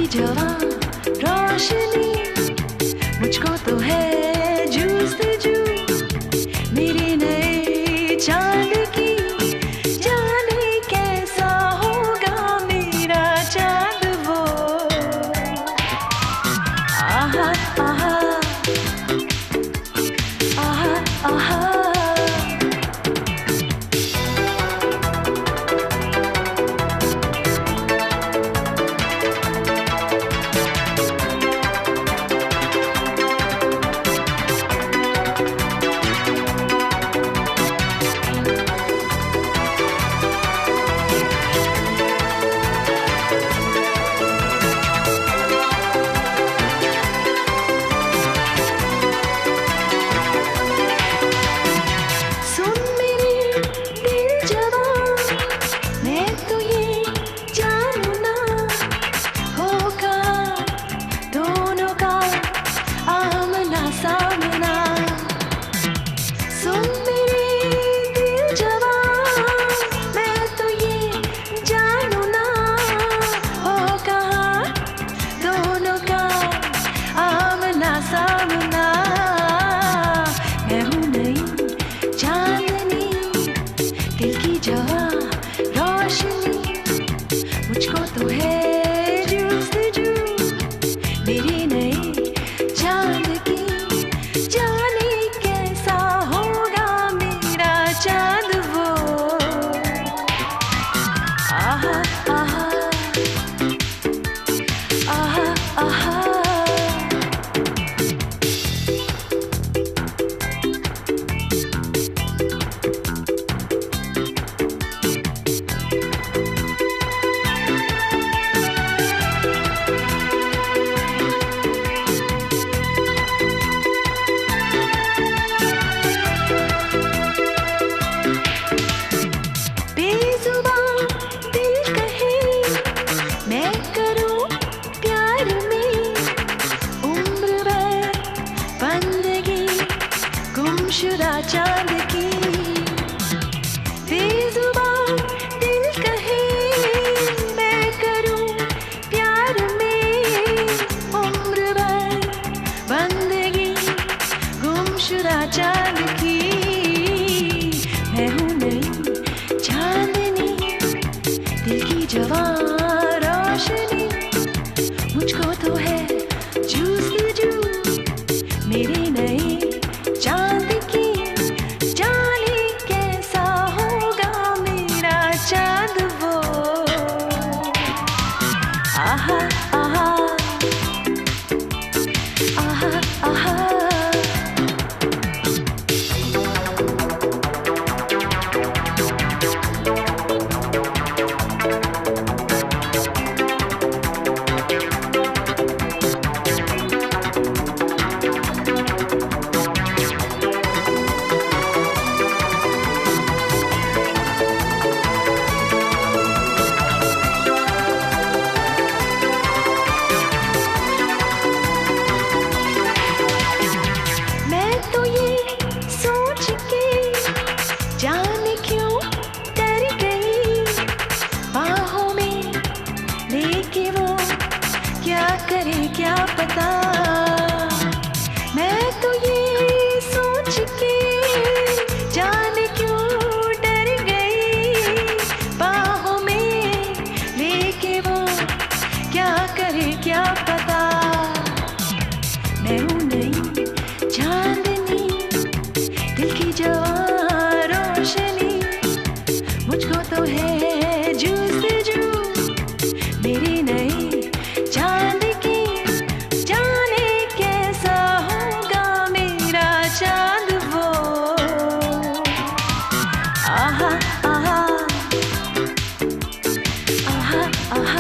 जवां रोशनी, मुझको तो है जुस्तजू मेरे नए चांद की। जाने कैसा होगा मेरा चांद वो। आहा आहा आहा आहा। मुझको तो है जुस्तजू मेरी नई चांद की। जाने कैसा होगा मेरा चांद वो। आहा आहा आहा आहा। गुमशुदा चांद की बेजुबान दिल कहे मैं करूं प्यार में उम्र भर बंदगी। गुमशुदा चांद की मैं हूँ नई चांदनी, दिल की जवां रोशनी। मुझको तो है जुस्तजू मेरी नई चांद की। जाने कैसा होगा मेरा चांद वो। आहा आहा आहा आहा। जाने क्यों डर गई बाहों में लेके वो, क्या करे क्या पता। मैं तो ये सोच के जाने क्यों डर गई बाहों में लेके वो, क्या करे क्या पता। मैं हूँ नई चांदनी, दिल की जवां रोशनी। मुझको तो है जुस्तजू मेरी नई चांद की। जाने कैसा होगा मेरा चांद वो। आहा आहा आहा आहा।